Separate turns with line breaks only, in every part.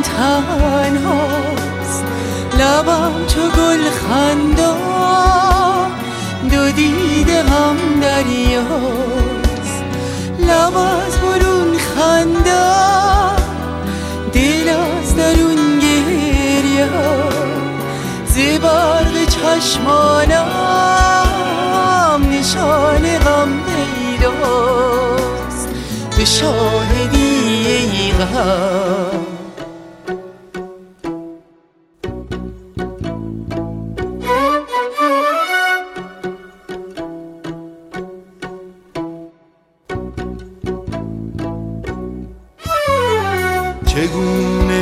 تنهاست، لبم چو گل خندان، دو دیده هم دریاست. لب از برون خندان، دل از درون گریه، ز برق چشمانم نشان غم پیداست. به شاهدی ای غم
چگونه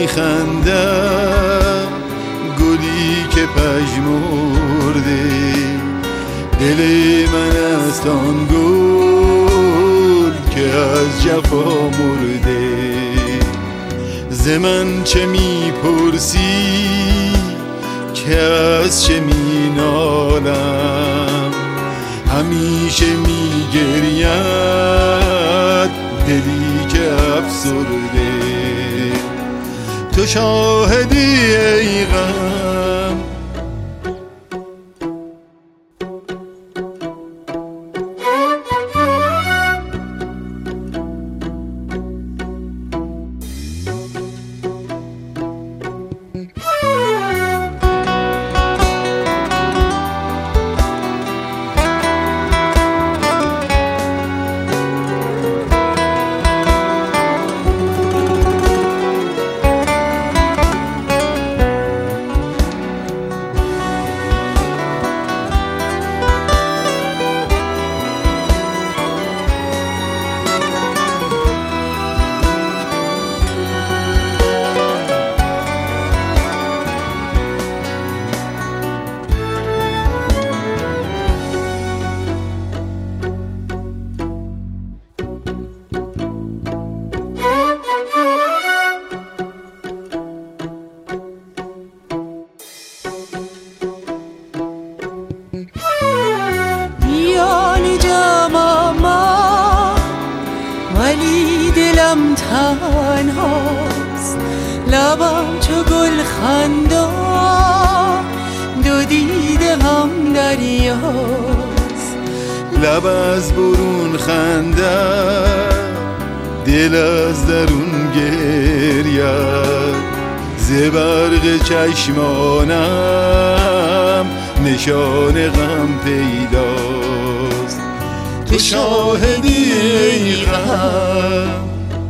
میخندم گلی که پژمرده، دل من است آن گل که از جفا مرده. ز من چه میپرسی که از چه مینالم، همیشه میگرید دلی که افسرده. تو شاهدی ای غم
میان جمع من، ولی دلم تنهاست. لبم چو گل خندان، دو دیده هم دریاست.
لب از برون خندد، دل از درون گرید، ز برق چشمانم نشان غم پیداست. تو شاهدی ای غم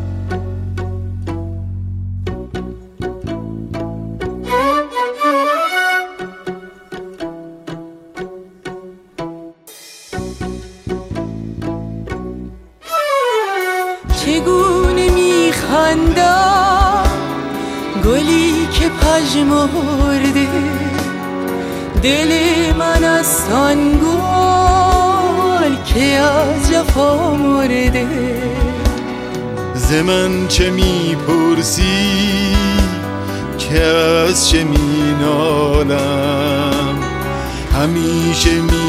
چگونه میخندم گلی که پژمرده، دل من است آن گل که از جفا مرده.
ز من چه میپرسی که از چه مینالم، همیشه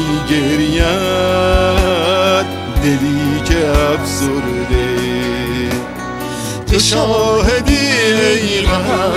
میگرید دلی که افسرده. تو شاهدی ای غم